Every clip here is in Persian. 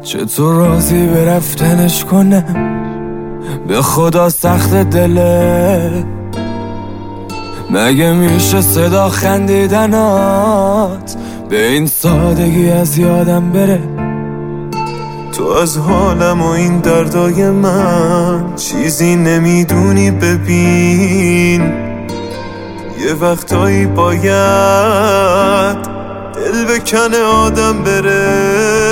چطور راضی به رفتنش کنم؟ به خدا سخت دله. مگه میشه صدا خندیدنات به این سادگی از یادم بره؟ تو از حالم و این دردای من چیزی نمیدونی. ببین یه وقتایی باید دل بکنه آدم بره.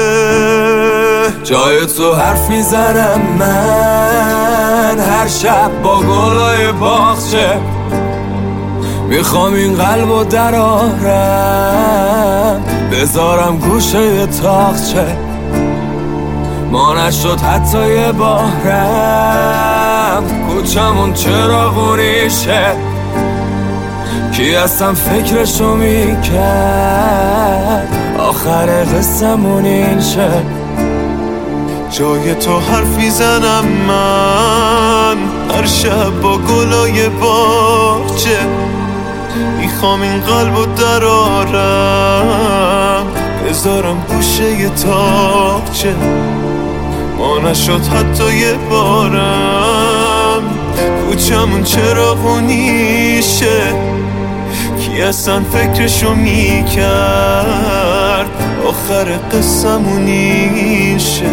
جای تو حرف میزنم من هر شب با گلای باغچه. میخوام این قلبو درارم بذارم گوشه تاقچه. ما نشد حتی یه بارم کوچمون چراغونیشه. کی اصلا فکرشو میکرد آخر قصه‌مون این شه؟ جای تو حرف میزنم من هر شب با گلای باغچه. میخوام این قلبو درارم بذارم گوشه تاقچه. ما نشد حتی یه بارم کوچمون چراغونیشه. کی اصلا فکرشو میکرد آخر قصه‌مون این شه؟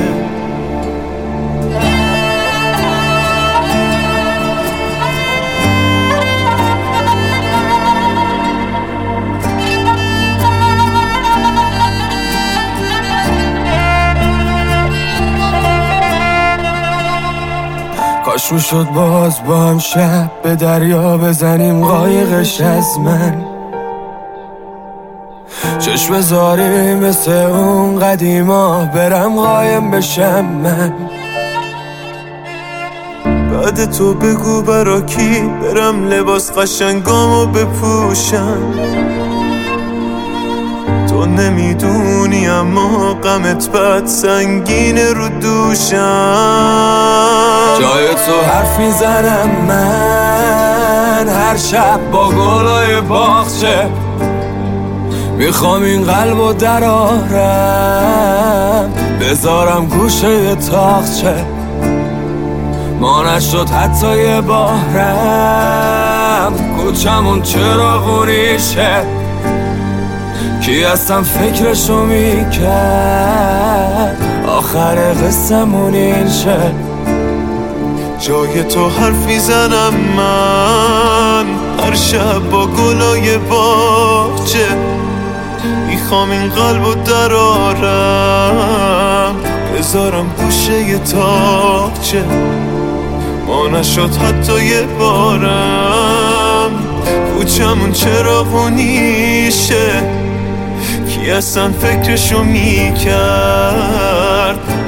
کاش میشد باز با هم شب به دریا بزنیم قایقش از من. چشم بذاریم مثل اون قدیما برم قایم بشم من. بعد تو بگو برا کی برم لباس قشنگامو بپوشم. تو نمیدونی اما غمت بد سنگینه رو دوشم. جای تو حرف میزنم من هر شب با گلای باغچه. میخوام این قلبو درارم بذارم گوشه تاقچه. ما نشد حتی یه بارم کوچمون چراغونیشه. کی اصلا فکرشو میکرد آخر قصه‌مون این شه؟ جای تو حرف میزنم من هر شب با گلای باغچه. میخوام این قلبو درارم بذارم گوشه تاقچه. ما نشد حتی یه بارم کوچمون چراغونیشه. کی اصلا فکرشو میکرد